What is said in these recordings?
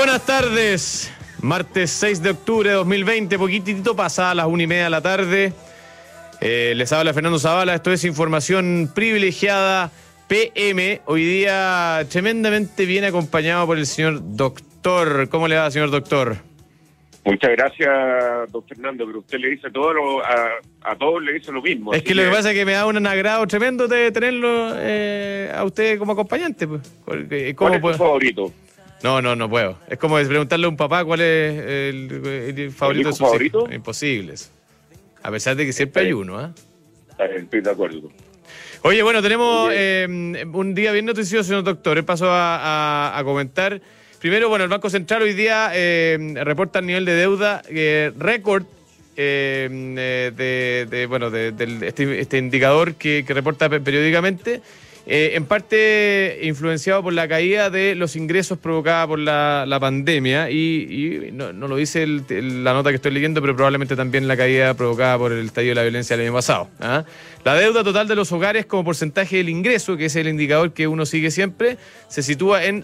buenas tardes. Martes 6 de octubre de 2020, poquitito pasada las 1:30 de la tarde. Les habla Fernando Zavala, esto es Información Privilegiada PM. Hoy día tremendamente bien acompañado por el señor doctor. ¿Cómo le va, señor doctor? Muchas gracias, don Fernando, pero usted le dice a todos le dice lo mismo. Es que lo que pasa es que me da un agrado tremendo de tenerlo a usted como acompañante. Pues. ¿Cuál es tu favorito? No puedo. Es como preguntarle a un papá cuál es el favorito de sus favorito? hijos. Imposible eso. A pesar de que siempre hay uno, ¿ah? Estoy de acuerdo. Oye, bueno, tenemos un día bien noticioso, señor doctor. Paso a comentar. Primero, bueno, el Banco Central hoy día reporta el nivel de deuda récord este indicador que reporta periódicamente. En parte influenciado por la caída de los ingresos provocada por la pandemia y no lo dice la nota que estoy leyendo, pero probablemente también la caída provocada por el estallido de la violencia del año pasado. ¿Ah? La deuda total de los hogares como porcentaje del ingreso, que es el indicador que uno sigue siempre, se sitúa en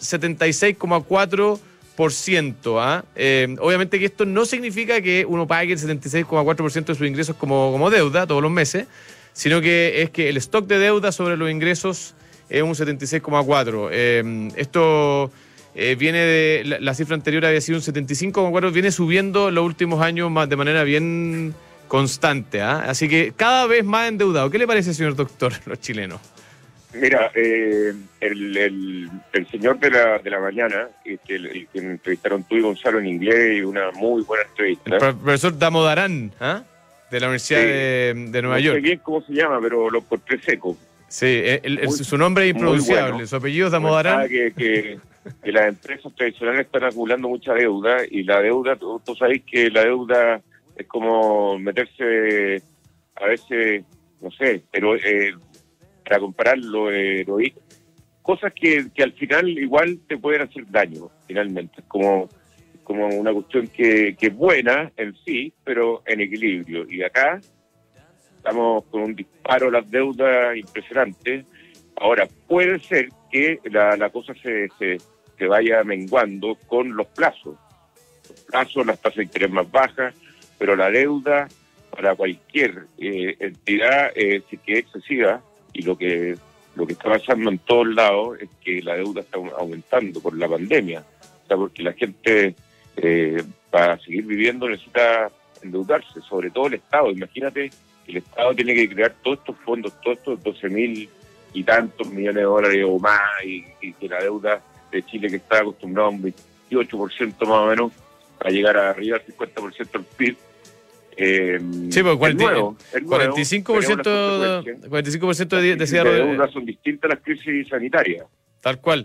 76,4%. ¿Ah? Obviamente que esto no significa que uno pague el 76,4% de sus ingresos como deuda todos los meses, sino que es que el stock de deuda sobre los ingresos es un 76,4. Esto viene de la cifra anterior había sido un 75,4, viene subiendo los últimos años de manera bien constante. Así que cada vez más endeudado. ¿Qué le parece, señor doctor, los chilenos? Mira, el señor de la mañana, que entrevistaron tú y Gonzalo en inglés, y una muy buena entrevista. El profesor Damodaran, de la Universidad de Nueva York. No sé bien cómo se llama, pero lo encontré seco. Sí, su nombre es impronunciable, bueno. Su apellido es Damodaran. Que las empresas tradicionales están acumulando mucha deuda, y la deuda, tú sabés que la deuda es como meterse a veces, no sé, pero para compararlo, cosas que al final igual te pueden hacer daño, finalmente. Como una cuestión que es buena en sí, pero en equilibrio. Y acá estamos con un disparo a las deudas impresionante. Ahora, puede ser que la cosa se vaya menguando con los plazos. Los plazos, las tasas de interés más bajas, pero la deuda para cualquier entidad sí que es excesiva, y lo que está pasando en todos lados es que la deuda está aumentando por la pandemia. O sea, porque la gente para seguir viviendo necesita endeudarse, sobre todo el Estado. Imagínate que el Estado tiene que crear todos estos fondos, todos estos 12.000 y tantos millones de dólares o más, y que la deuda de Chile, que está acostumbrado a un 28% más o menos, a llegar arriba del 50% del PIB. Sí, porque 45% de cierre de deuda son distintas a las crisis sanitarias. Tal cual.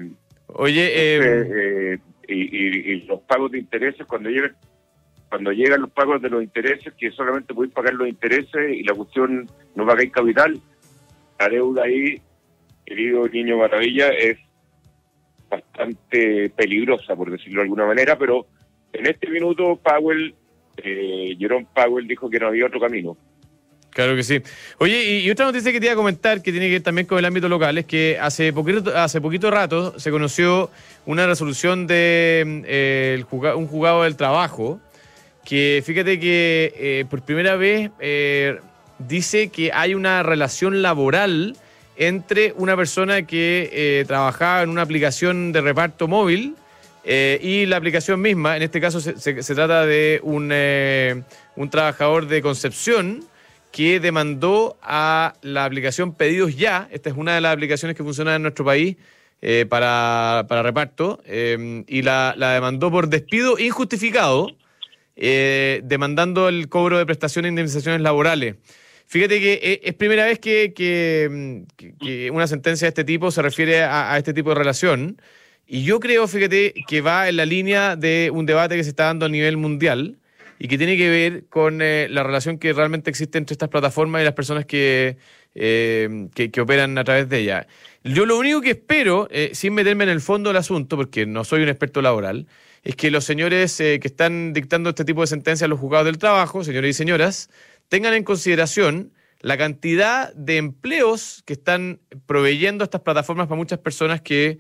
Y los pagos de intereses, cuando llegan los pagos de los intereses, que solamente podéis pagar los intereses y la cuestión no pagáis capital, la deuda ahí, querido niño maravilla, es bastante peligrosa, por decirlo de alguna manera, pero en este minuto Jerome Powell dijo que no había otro camino. Claro que sí. Oye, y otra noticia que te iba a comentar, que tiene que ver también con el ámbito local, es que hace poquito rato se conoció una resolución de un juzgado del trabajo, que fíjate que por primera vez dice que hay una relación laboral entre una persona que trabajaba en una aplicación de reparto móvil y la aplicación misma. En este caso se trata de un trabajador de Concepción que demandó a la aplicación Pedidos Ya. Esta es una de las aplicaciones que funciona en nuestro país para reparto, y la demandó por despido injustificado, demandando el cobro de prestaciones e indemnizaciones laborales. Fíjate que es primera vez que una sentencia de este tipo se refiere a este tipo de relación, y yo creo, fíjate, que va en la línea de un debate que se está dando a nivel mundial, y que tiene que ver con la relación que realmente existe entre estas plataformas y las personas que operan a través de ellas. Yo lo único que espero, sin meterme en el fondo del asunto, porque no soy un experto laboral, es que los señores que están dictando este tipo de sentencias a los juzgados del trabajo, señores y señoras, tengan en consideración la cantidad de empleos que están proveyendo estas plataformas para muchas personas que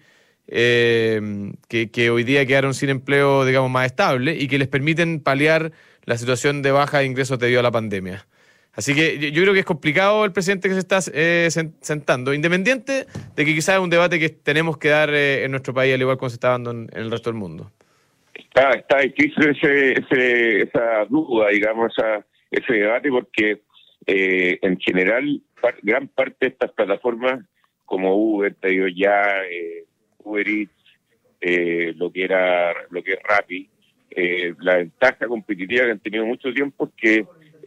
que hoy día quedaron sin empleo, digamos, más estable y que les permiten paliar la situación de baja de ingresos debido a la pandemia. Así que yo creo que es complicado el presidente que se está sentando, independiente de que quizás es un debate que tenemos que dar en nuestro país, al igual como se está dando en el resto del mundo. Está difícil esa duda, digamos, ese debate, porque en general gran parte de estas plataformas como Uber, Pedido Ya, Uber Eats, lo que es Rappi, la ventaja competitiva que han tenido mucho tiempo es que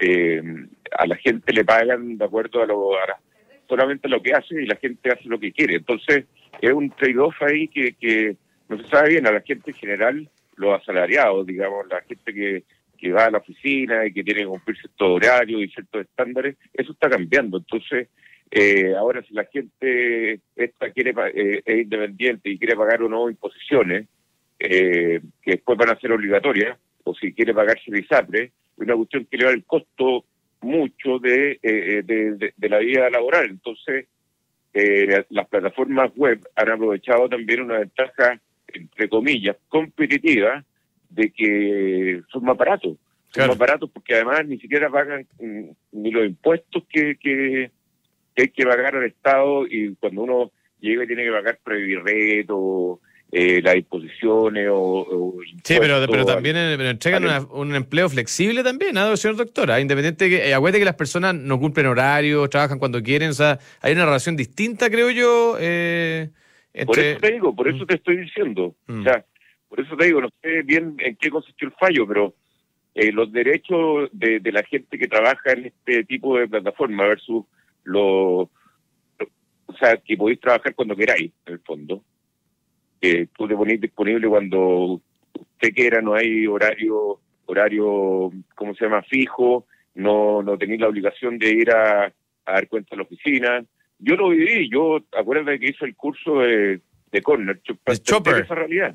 a la gente le pagan de acuerdo solamente lo que hace, y la gente hace lo que quiere. Entonces es un trade-off ahí que no se sabe bien. A la gente en general, los asalariados, digamos, la gente que va a la oficina y que tiene que cumplir ciertos horarios y ciertos estándares, eso está cambiando. Entonces ahora, si la gente es independiente y quiere pagar o no imposiciones, que después van a ser obligatorias, o si quiere pagarse el ISAPRE, es una cuestión que eleva el costo mucho de la vida laboral. Entonces las plataformas web han aprovechado también una ventaja, entre comillas, competitiva, de que son más baratos. Son más baratos porque además ni siquiera pagan ni los impuestos que hay que pagar al Estado, y cuando uno llega tiene que pagar Previrreto, las disposiciones o sí, pero también entregan un empleo flexible también, ¿no, señor doctor? Independiente que, acuérdate que las personas no cumplen horarios, trabajan cuando quieren, o sea, hay una relación distinta, creo yo. Por eso te digo, por eso te estoy diciendo. O sea, por eso te digo, no sé bien en qué consistió el fallo, pero los derechos de la gente que trabaja en este tipo de plataforma versus o sea, que podéis trabajar cuando queráis, en el fondo. Tú te ponés disponible cuando usted quiera, no hay horario, ¿cómo se llama?, fijo, no tenéis la obligación de ir a dar cuenta a la oficina. Yo lo viví, acuérdate que hice el curso de Corner, Chopper, esa realidad.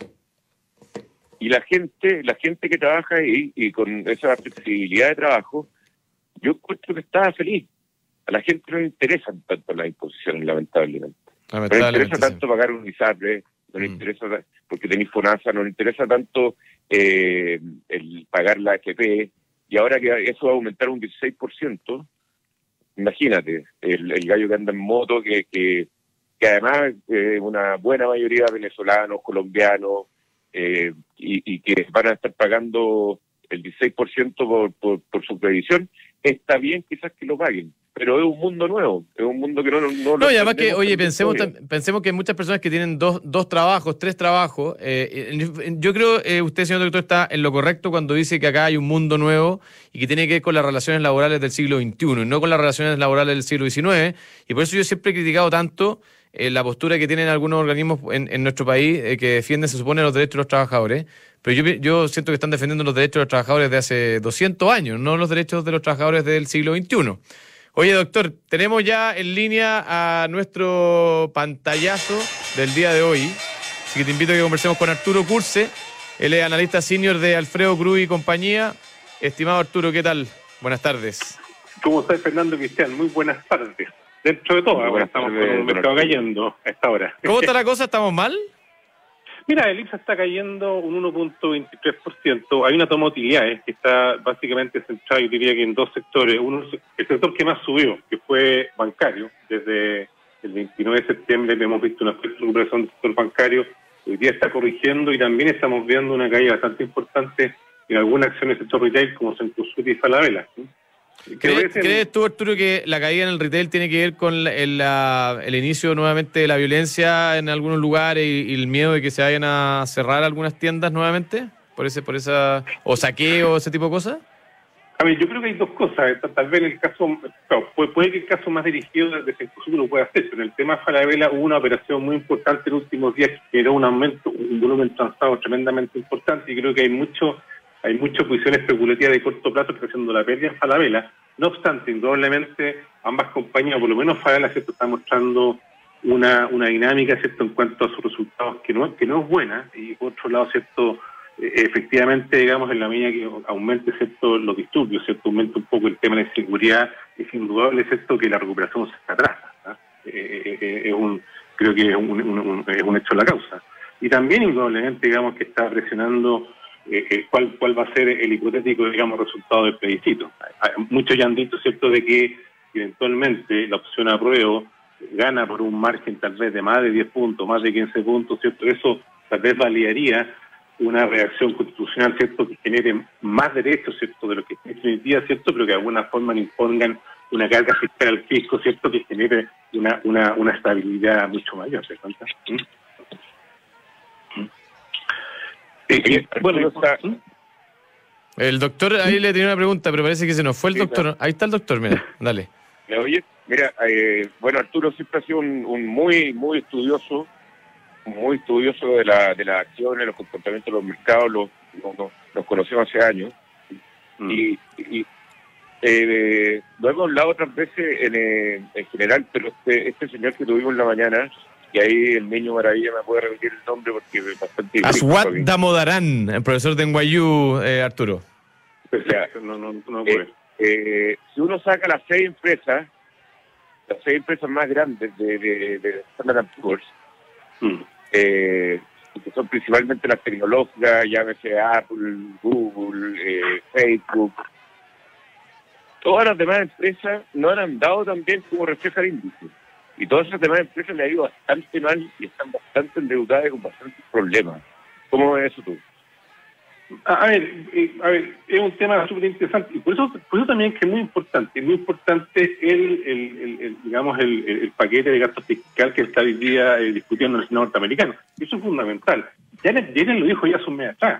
Y la gente que trabaja ahí, y con esa flexibilidad de trabajo, yo encuentro que estaba feliz. A la gente no le interesan tanto las imposiciones, lamentablemente. No le interesa tanto pagar un ISAPRE, no le interesa, porque tenéis FONASA, no le interesa tanto el pagar la AFP, y ahora que eso va a aumentar un 16%, imagínate, el gallo que anda en moto, que además una buena mayoría de venezolanos, colombianos, y que van a estar pagando el 16% por su previsión, está bien quizás que lo paguen, pero es un mundo nuevo, es un mundo que no y además que, oye, pensemos que hay muchas personas que tienen dos trabajos, tres trabajos. Yo creo usted, señor doctor, está en lo correcto cuando dice que acá hay un mundo nuevo y que tiene que ver con las relaciones laborales del siglo XXI y no con las relaciones laborales del siglo XIX, y por eso yo siempre he criticado tanto la postura que tienen algunos organismos en nuestro país que defienden, se supone, los derechos de los trabajadores, pero yo siento que están defendiendo los derechos de los trabajadores de hace 200 años, no los derechos de los trabajadores del siglo XXI. Oye, doctor, tenemos ya en línea a nuestro pantallazo del día de hoy, así que te invito a que conversemos con Arturo Curse. Él es analista senior de Alfredo Cruz y compañía. Estimado Arturo, ¿qué tal? Buenas tardes. ¿Cómo estás, Fernando Cristian? Muy buenas tardes. Dentro de todo, ahora estamos con el mercado cayendo a esta hora. ¿Cómo está la cosa? ¿Estamos mal? Mira, el IPSA está cayendo un 1.23%. Hay una toma de utilidades que está básicamente centrada, yo diría que en dos sectores. Uno, el sector que más subió, que fue bancario. Desde el 29 de septiembre hemos visto una fuerte recuperación del sector bancario. Hoy día está corrigiendo y también estamos viendo una caída bastante importante en algunas acciones del sector retail como Cencosud y Falabella. ¿Crees tú, Arturo, que la caída en el retail tiene que ver con el inicio nuevamente de la violencia en algunos lugares y el miedo de que se vayan a cerrar algunas tiendas nuevamente? ¿Por esa o saqueo, ese tipo de cosas? A ver, yo creo que hay dos cosas. Tal vez el caso, claro, puede que el caso más dirigido de Cencosud lo pueda hacer, pero en el tema de Falabella hubo una operación muy importante en los últimos días que era un volumen transado tremendamente importante, y creo que hay muchas posiciones especulativas de corto plazo que están haciendo la pérdida en Falabella. No obstante, indudablemente ambas compañías, por lo menos Falabella, ¿cierto?, está mostrando una dinámica, ¿cierto?, en cuanto a sus resultados que no es buena, y por otro lado, ¿cierto?, efectivamente, digamos, en la medida que aumente, ¿cierto?, los disturbios, ¿cierto?, aumente un poco el tema de seguridad, es indudable, ¿cierto?, que la recuperación se atrasa, ¿no? Creo que es un hecho la causa. Y también, indudablemente, digamos, que está presionando cuál va a ser el hipotético, digamos, resultado del plebiscito. Muchos ya han dicho, ¿cierto?, de que eventualmente la opción apruebo gana por un margen tal vez de más de 10 puntos, más de 15 puntos, ¿cierto? Eso tal vez validaría una reacción constitucional, ¿cierto?, que genere más derechos, ¿cierto?, de lo que es definitiva, ¿cierto?, pero que de alguna forma le impongan una carga fiscal al fisco, ¿cierto?, que genere una estabilidad mucho mayor, ¿se cuenta? Bueno, el doctor ahí le tenía una pregunta, pero parece que se nos fue el doctor. Claro. Ahí está el doctor, mira, dale. ¿Me oyes? Mira, bueno, Arturo siempre ha sido un muy estudioso de las acciones, los comportamientos de los mercados, los conocemos hace años. Y lo hemos hablado otras veces en general, pero este señor que tuvimos en la mañana, y ahí el niño maravilla me puede repetir el nombre porque es bastante difícil. Aswad Damodaran, el profesor de NYU, Arturo. O sea, si uno saca las seis empresas más grandes de Standard & Poor's, que son principalmente las tecnológicas, llámese Apple, Google, Facebook, todas las demás empresas no han andado tan bien como refleja el índice. Y todas esas demás empresas le ha ido bastante mal y están bastante endeudadas y con bastantes problemas. ¿Cómo ves eso tú? A ver, es un tema súper interesante y por eso también que es muy importante el paquete de gasto fiscal que está hoy día discutiendo el Senado norteamericano. Eso es fundamental. Yellen lo dijo ya hace un mes atrás.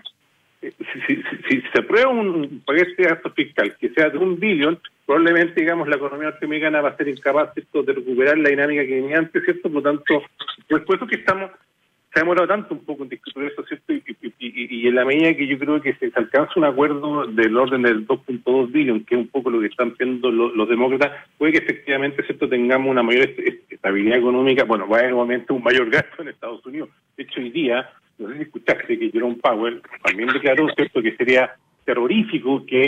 Si se aprueba un paquete de gasto fiscal que sea de $1 billón, probablemente, digamos, la economía norteamericana va a ser incapaz, ¿cierto?, de recuperar la dinámica que venía antes, ¿cierto? Por lo tanto, por eso que se ha demorado tanto un poco en discutir eso, ¿cierto? Y en la medida que yo creo que se alcanza un acuerdo del orden del 2.2 billón, que es un poco lo que están viendo los demócratas, puede que efectivamente, ¿cierto?, tengamos una mayor estabilidad económica. Bueno, va a haber obviamente un mayor gasto en Estados Unidos. De hecho, hoy día, no sé si escuchaste que Jerome Powell también declaró, ¿cierto?, que sería terrorífico que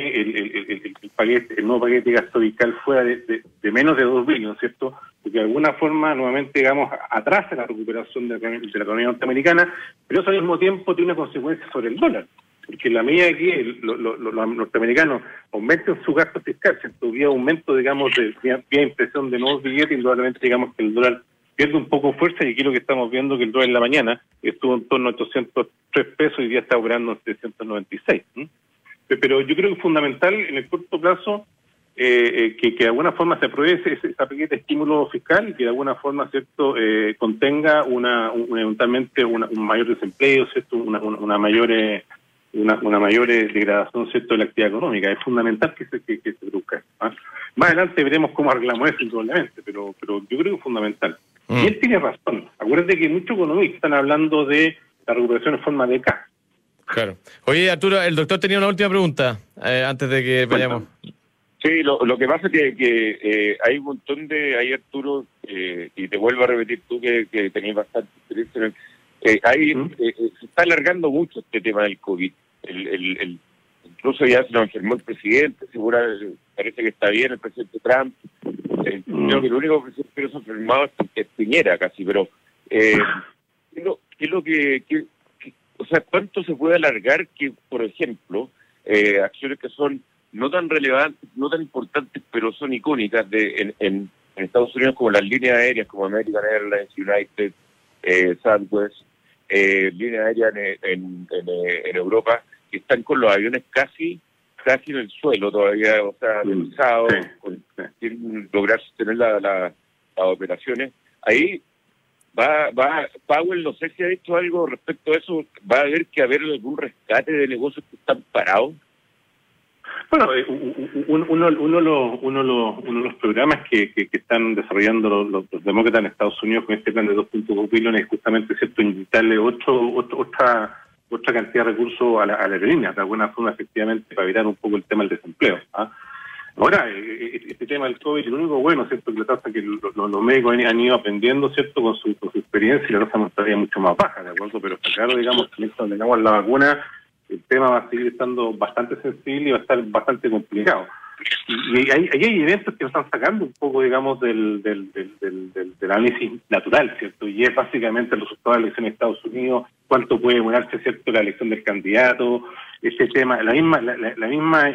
el nuevo paquete de gasto fiscal fuera de menos de 2 billones, ¿cierto? Porque de alguna forma, nuevamente, digamos, atrasa la recuperación de la economía norteamericana, pero eso al mismo tiempo tiene una consecuencia sobre el dólar. Porque en la medida que los norteamericanos aumenten su gasto fiscal, ¿cierto?, vía aumento, digamos, vía impresión de nuevos billetes, indudablemente, digamos, que el dólar pierde un poco fuerza, y aquí lo que estamos viendo que el dólar en la mañana estuvo en torno a 803 pesos y ya está operando en 396. Pero yo creo que es fundamental en el corto plazo que de alguna forma se apruebe ese paquete de estímulo fiscal y que de alguna forma, ¿cierto?, contenga eventualmente un mayor desempleo, ¿cierto?, una mayor degradación, ¿cierto?, de la actividad económica. Es fundamental que se produzca. Más adelante veremos cómo arreglamos eso, indudablemente, pero yo creo que es fundamental. Y él tiene razón. Acuérdate que muchos economistas están hablando de la recuperación en forma de K. Claro. Oye, Arturo, el doctor tenía una última pregunta antes de que vayamos. Sí, lo que pasa es que hay un montón de... Ahí, Arturo, y te vuelvo a repetir tú que tenías bastante experiencia en se está alargando mucho este tema del COVID. Incluso ya se nos enfermó el presidente, parece que está bien el presidente Trump. Creo que el único presidente que se ha enfermado es Piñera casi, pero ¿qué es lo que o sea, ¿cuánto se puede alargar que, por ejemplo, acciones que son no tan relevantes, no tan importantes, pero son icónicas en Estados Unidos, como las líneas aéreas, como American Airlines, United, Southwest, líneas aéreas en Europa, que están con los aviones casi en el suelo todavía, o sea, aterrizados, sin lograr sostener las operaciones? Ahí Powell, no sé si ha dicho algo respecto a eso. ¿Va a haber algún rescate de negocios que están parados? Bueno, uno de los programas que están desarrollando los demócratas en Estados Unidos con este plan de 2.2 billones es justamente, ¿cierto?, inyectarle otra cantidad de recursos a la aerolínea, de alguna forma, efectivamente, para evitar un poco el tema del desempleo. Ahora, este tema del COVID, lo único bueno, ¿cierto?, que la tasa que los médicos han ido aprendiendo, ¿cierto?, con su experiencia, y la tasa mostraría mucho más baja, ¿de acuerdo? Pero está claro, digamos, que cuando tengamos la vacuna, el tema va a seguir estando bastante sensible y va a estar bastante complicado. Y hay eventos que nos están sacando un poco, digamos, del análisis natural, ¿cierto? Y es básicamente el resultado de la elección en Estados Unidos, cuánto puede demorarse, ¿cierto?, la elección del candidato, ese tema, la misma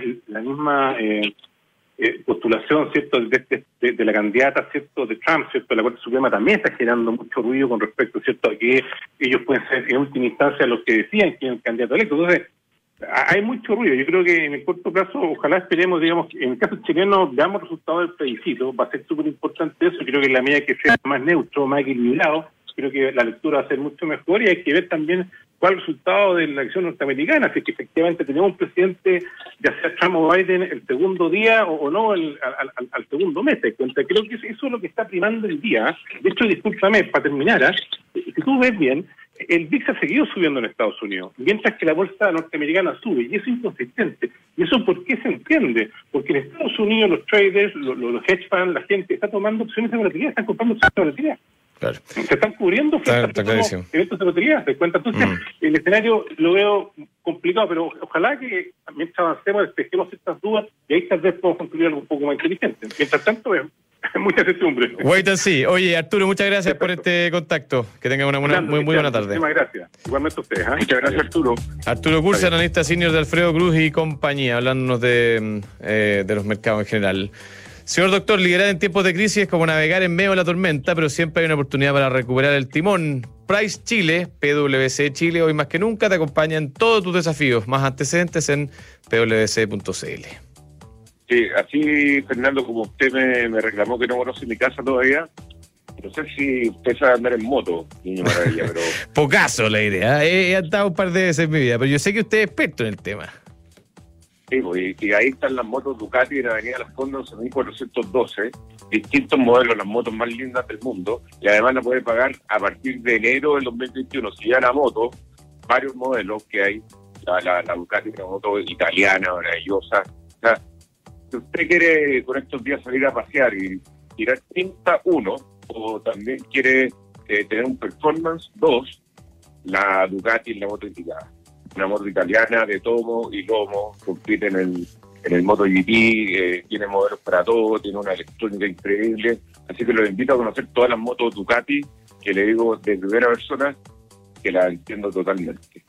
postulación, ¿cierto?, de la candidata, ¿cierto?, de Trump, ¿cierto?, la Corte Suprema también está generando mucho ruido con respecto, ¿cierto?, a que ellos pueden ser en última instancia los que decían quién es el candidato electo. Entonces, hay mucho ruido. Yo creo que en el corto plazo, ojalá esperemos, digamos, que en el caso chileno veamos resultados del plebiscito. Va a ser súper importante eso. Creo que en la medida que sea más neutro, más equilibrado, creo que la lectura va a ser mucho mejor, y hay que ver también cuál es el resultado de la elección norteamericana, si es que efectivamente tenemos un presidente, ya sea Trump o Biden, el segundo día o no al segundo mes. Creo que eso es lo que está primando el día. De hecho, discúlpame, para terminar, si tú ves bien, el VIX ha seguido subiendo en Estados Unidos, mientras que la bolsa norteamericana sube, y eso es inconsistente. ¿Y eso por qué se entiende? Porque en Estados Unidos los traders, los hedge funds, la gente está tomando opciones de volatilidad, están comprando opciones de volatilidad. Claro. Se están cubriendo frente a eventos de lotería, ¿te cuenta? Entonces, el escenario lo veo complicado, pero ojalá que mientras avancemos despejemos estas dudas y ahí tal vez podemos construir algo un poco más inteligente. Mientras tanto, mucha certidumbre. Wait and see. Oye, Arturo, muchas gracias por este contacto. Que tengan una muy buena tarde. Muchísimas gracias. Igualmente a ustedes. Muchas gracias, Arturo. Arturo Cursi, analista senior de Alfredo Cruz y compañía, hablándonos de los mercados en general. Señor doctor, liderar en tiempos de crisis es como navegar en medio de la tormenta, pero siempre hay una oportunidad para recuperar el timón. Price Chile, PwC Chile, hoy más que nunca te acompaña en todos tus desafíos. Más antecedentes en pwc.cl. Sí, así, Fernando, como usted me reclamó que no conoce mi casa todavía, no sé si usted sabe andar en moto, niño maravilla, pero... Pocaso la idea, he andado un par de veces en mi vida, pero yo sé que usted es experto en el tema. Sí, pues, y ahí están las motos Ducati en la Avenida Las Condes, en 1412, distintos modelos, las motos más lindas del mundo, y además la puede pagar a partir de enero del 2021. Si ya la moto, varios modelos que hay, la Ducati, una moto italiana, maravillosa. O sea, si usted quiere con estos días salir a pasear y tirar tinta, 1, o también quiere tener un performance, 2, la Ducati es la moto indicada. Una moto italiana de tomo y lomo, compite en el MotoGP, tiene modelos para todo, tiene una electrónica increíble, así que los invito a conocer todas las motos Ducati, que le digo de primera persona que las entiendo totalmente.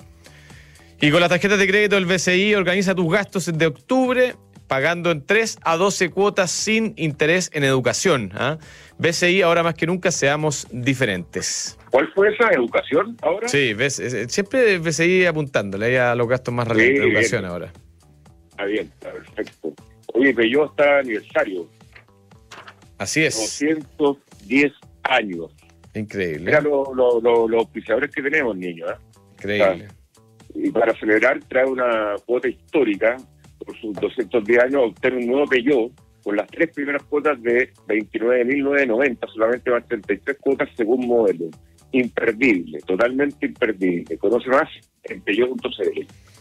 Y con las tarjetas de crédito del BCI, organiza tus gastos de octubre, pagando en 3 a 12 cuotas sin interés en educación. BCI, ahora más que nunca, seamos diferentes. ¿Cuál fue esa educación ahora? Sí, siempre BCI apuntándole a los gastos más relevantes de educación bien. Ahora. Está bien, está perfecto. Oye, Peugeot está aniversario. Así es. 210 años. Increíble. Mira los auspiciadores que tenemos, niños. Increíble. Y para celebrar trae una cuota histórica por sus 210 años, obtener un nuevo Peugeot con las 3 primeras cuotas de 29.990, solamente van 33 cuotas según modelo. Imperdible, totalmente imperdible. Conoce más en peugeot.cl.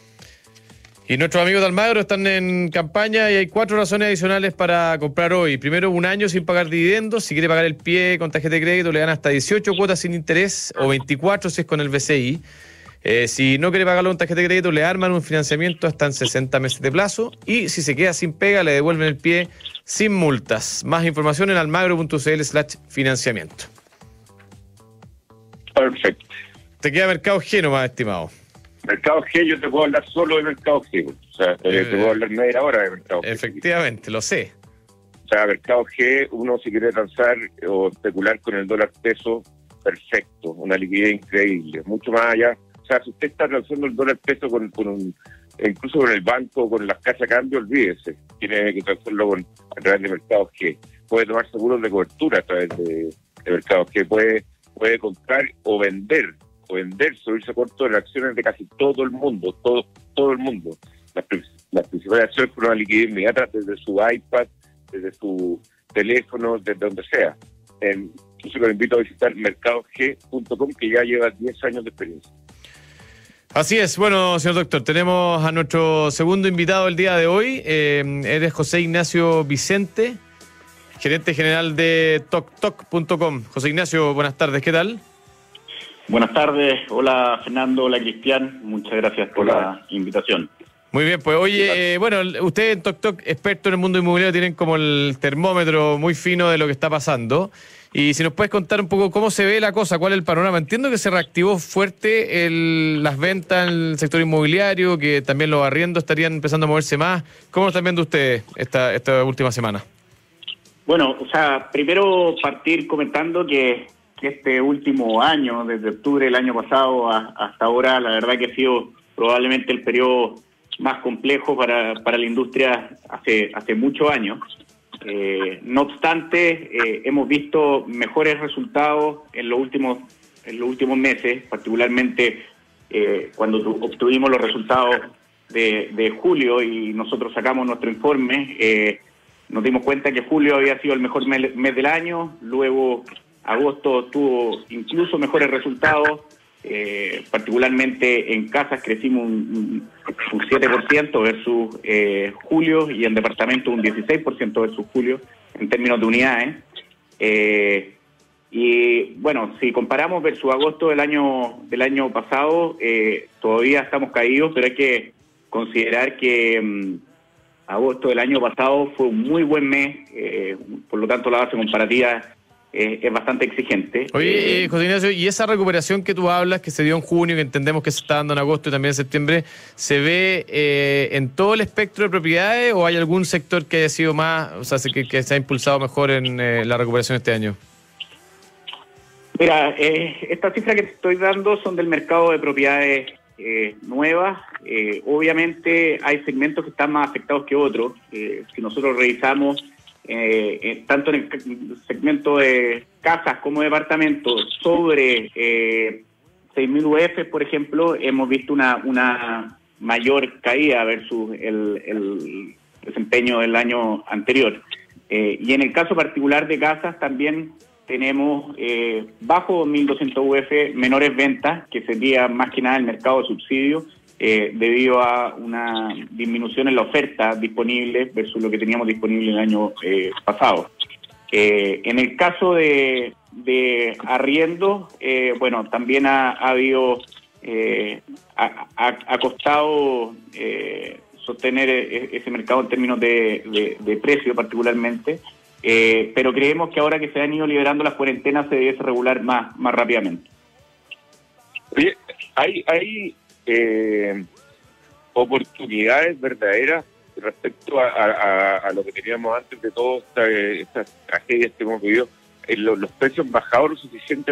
Y nuestros amigos de Almagro están en campaña y hay 4 razones adicionales para comprar hoy. Primero, 1 año sin pagar dividendos. Si quiere pagar el pie con tarjeta de crédito, le dan hasta 18 cuotas sin interés o 24 si es con el BCI. Si no quiere pagarlo con tarjeta de crédito, le arman un financiamiento hasta en 60 meses de plazo. Y si se queda sin pega, le devuelven el pie sin multas. Más información en almagro.cl/financiamiento. Perfecto. Te queda Mercado G nomás, estimado. Mercado G, yo te puedo hablar solo de Mercado G. O sea, te puedo hablar media hora de Mercado G. Efectivamente, lo sé. O sea, Mercado G, uno si quiere transar o especular con el dólar peso, perfecto. Una liquidez increíble. Mucho más allá. O sea, si usted está transando el dólar peso incluso con el banco, con las casas de cambio, olvídese. Tiene que transarlo a través de Mercado G. Puede tomar seguros de cobertura a través de Mercado G. Puede comprar o vender, subirse corto en acciones de casi todo el mundo, todo el mundo. Las principales acciones con una liquidez inmediata desde su iPad, desde su teléfono, desde donde sea. Entonces los invito a visitar mercadog.com, que ya lleva 10 años de experiencia. Así es. Bueno, señor doctor, tenemos a nuestro segundo invitado el día de hoy. Él es José Ignacio Vicente, gerente general de toktok.com. José Ignacio, buenas tardes, ¿qué tal? Buenas tardes, hola Fernando, hola Cristian, muchas gracias por la invitación. Muy bien, pues oye, bueno, ustedes en TokTok, expertos en el mundo inmobiliario, tienen como el termómetro muy fino de lo que está pasando. Y si nos puedes contar un poco cómo se ve la cosa, cuál es el panorama. Entiendo que se reactivó fuerte las ventas en el sector inmobiliario, que también los arriendos estarían empezando a moverse más. ¿Cómo lo están viendo ustedes esta última semana? Bueno, o sea, primero partir comentando que este último año, desde octubre del año pasado hasta ahora, la verdad que ha sido probablemente el periodo más complejo para la industria hace muchos años. No obstante, hemos visto mejores resultados en los últimos meses, particularmente cuando obtuvimos los resultados de julio y nosotros sacamos nuestro informe. Nos dimos cuenta que julio había sido el mejor mes del año, luego agosto tuvo incluso mejores resultados, particularmente en casas crecimos un 7% versus julio y en departamentos un 16% versus julio en términos de unidades. Y bueno, si comparamos versus agosto del año pasado, todavía estamos caídos, pero hay que considerar que agosto del año pasado fue un muy buen mes, por lo tanto la base comparativa es bastante exigente. Oye, José Ignacio, ¿y esa recuperación que tú hablas, que se dio en junio, que entendemos que se está dando en agosto y también en septiembre, se ve en todo el espectro de propiedades o hay algún sector que haya sido más, o sea, que se ha impulsado mejor en la recuperación este año? Mira, estas cifras que te estoy dando son del mercado de propiedades nuevas. Obviamente hay segmentos que están más afectados que otros. Si nosotros revisamos tanto en el segmento de casas como departamentos sobre 6.000 UF, por ejemplo, hemos visto una mayor caída versus el desempeño del año anterior. Y en el caso particular de casas también tenemos bajo 1.200 UF menores ventas, que sería más que nada el mercado de subsidios, debido a una disminución en la oferta disponible versus lo que teníamos disponible el año pasado. En el caso de arriendo, bueno, también ha habido, ha costado sostener ese mercado en términos de precio particularmente, pero creemos que ahora que se han ido liberando las cuarentenas se debe regular más rápidamente. Oye, hay oportunidades verdaderas respecto a lo que teníamos antes de todas estas tragedias que hemos vivido. Los precios han bajado lo suficiente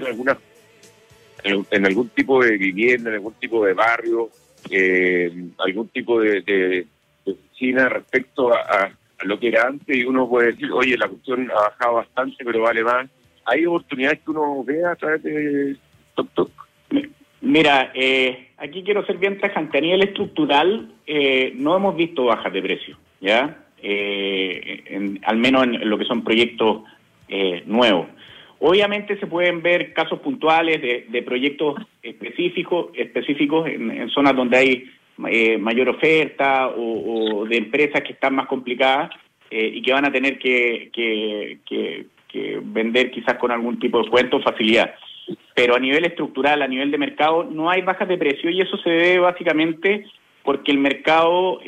en algún tipo de vivienda, en algún tipo de barrio, algún tipo de oficina respecto a lo que era antes, y uno puede decir, oye, la cuestión ha bajado bastante, pero vale más. ¿Hay oportunidades que uno vea a través de TokTok? Mira, aquí quiero ser bien tajante. A nivel estructural, no hemos visto bajas de precio, ¿ya? Al menos en lo que son proyectos nuevos. Obviamente se pueden ver casos puntuales de proyectos específicos en zonas donde hay mayor oferta o de empresas que están más complicadas y que van a tener que vender quizás con algún tipo de descuento o facilidad. Pero a nivel estructural, a nivel de mercado, no hay bajas de precio, y eso se debe básicamente porque el mercado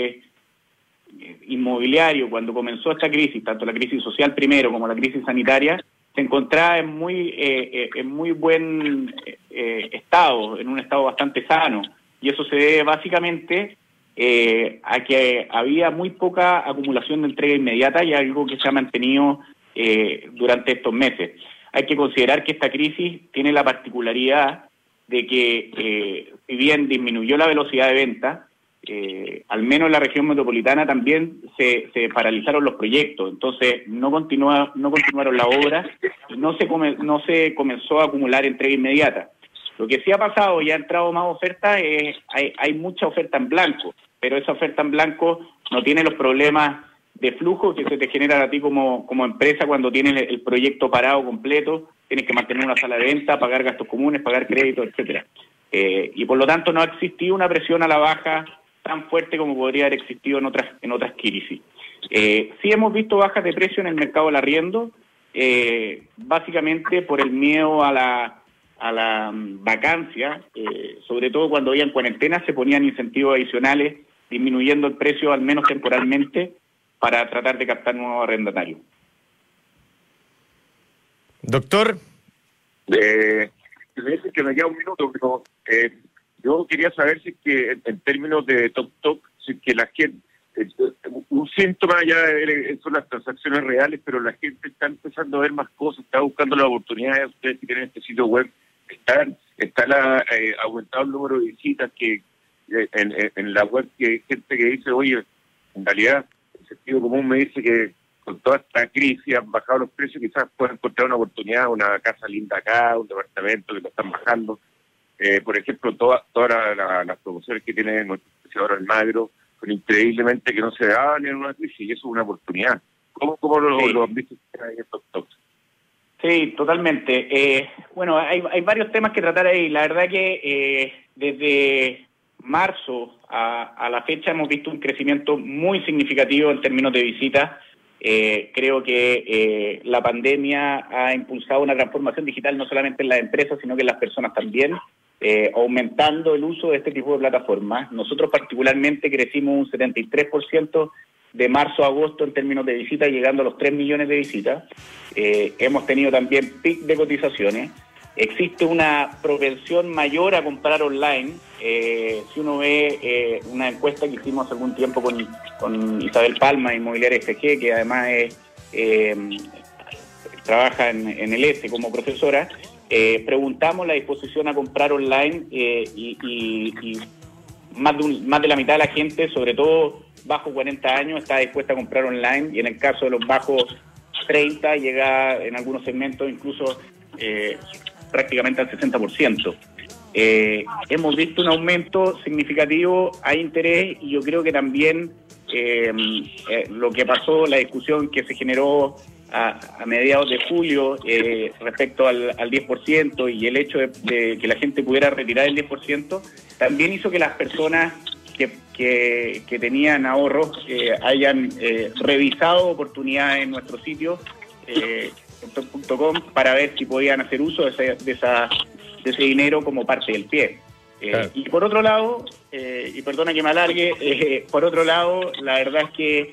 inmobiliario, cuando comenzó esta crisis, tanto la crisis social primero como la crisis sanitaria, se encontraba en muy buen estado, en un estado bastante sano, y eso se debe básicamente a que había muy poca acumulación de entrega inmediata y algo que se ha mantenido durante estos meses. Hay que considerar que esta crisis tiene la particularidad de que, si bien disminuyó la velocidad de venta, al menos en la región metropolitana también se paralizaron los proyectos, entonces no continuaron las obras y no se comenzó a acumular entrega inmediata. Lo que sí ha pasado y ha entrado más oferta hay mucha oferta en blanco, pero esa oferta en blanco no tiene los problemas de flujo que se te generan a ti como empresa cuando tienes el proyecto parado completo, tienes que mantener una sala de venta, pagar gastos comunes, pagar créditos, etcétera. Y por lo tanto no ha existido una presión a la baja tan fuerte como podría haber existido en otras crisis. Sí hemos visto bajas de precio en el mercado del arriendo, básicamente por el miedo a la vacancia, sobre todo cuando había en cuarentena se ponían incentivos adicionales disminuyendo el precio al menos temporalmente para tratar de captar nuevos arrendatarios. Doctor. Me dice que me queda un minuto, pero yo quería saber si es que en términos de TokTok, si es que la gente, un síntoma ya son las transacciones reales, pero la gente está empezando a ver más cosas, está buscando las oportunidades. Ustedes que tienen este sitio web, está aumentado el número de visitas que en la web, que hay gente que dice, oye, en realidad el sentido común me dice que con toda esta crisis han bajado los precios, quizás puedan encontrar una oportunidad, una casa linda acá, un departamento que lo están bajando. Por ejemplo, todas las promociones que tiene nuestro especiador Almagro son increíblemente que no se daban en una crisis, y eso es una oportunidad. ¿Cómo lo han visto en estos talks? Sí, totalmente. Bueno, hay varios temas que tratar ahí. La verdad que desde marzo a la fecha hemos visto un crecimiento muy significativo en términos de visitas. Creo que la pandemia ha impulsado una transformación digital no solamente en las empresas, sino que en las personas también, aumentando el uso de este tipo de plataformas. Nosotros particularmente crecimos un 73% de marzo a agosto en términos de visitas, llegando a los 3 millones de visitas. Hemos tenido también pic de cotizaciones. Existe una propensión mayor a comprar online. Si uno ve una encuesta que hicimos hace algún tiempo con Isabel Palma, Inmobiliaria FG, que además trabaja en el ESE como profesora, preguntamos la disposición a comprar online y más de la mitad de la gente, sobre todo bajo 40 años, está dispuesta a comprar online, y en el caso de los bajos 30 llega en algunos segmentos incluso prácticamente al 60%. Hemos visto un aumento significativo a interés, y yo creo que también lo que pasó, la discusión que se generó a mediados de julio respecto al 10%, y el hecho de que la gente pudiera retirar el 10%, también hizo que las personas que tenían ahorros hayan revisado oportunidades en nuestro sitio .com para ver si podían hacer uso de ese dinero como parte del pie. Claro. Y por otro lado, y perdona que me alargue, por otro lado, la verdad es que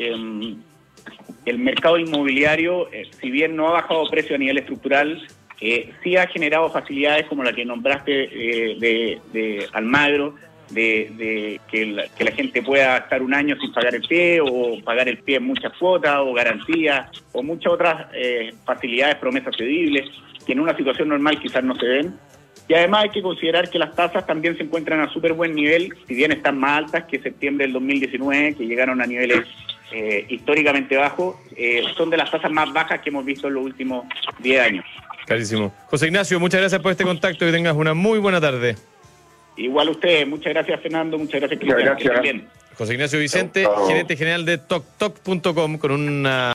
el mercado inmobiliario, si bien no ha bajado precio a nivel estructural, sí ha generado facilidades como la que nombraste de Almagro, de que la gente pueda estar un año sin pagar el pie, o pagar el pie en muchas cuotas, o garantías, o muchas otras facilidades, promesas cedibles, que en una situación normal quizás no se ven. Y además hay que considerar que las tasas también se encuentran a súper buen nivel, si bien están más altas que septiembre del 2019, que llegaron a niveles históricamente bajos, son de las tasas más bajas que hemos visto en los últimos 10 años. Clarísimo. José Ignacio, muchas gracias por este contacto y que tengas una muy buena tarde. Igual ustedes, muchas gracias Fernando, muchas gracias Cristian. Gracias. José Ignacio Vicente, gerente general de TokTok.com, con una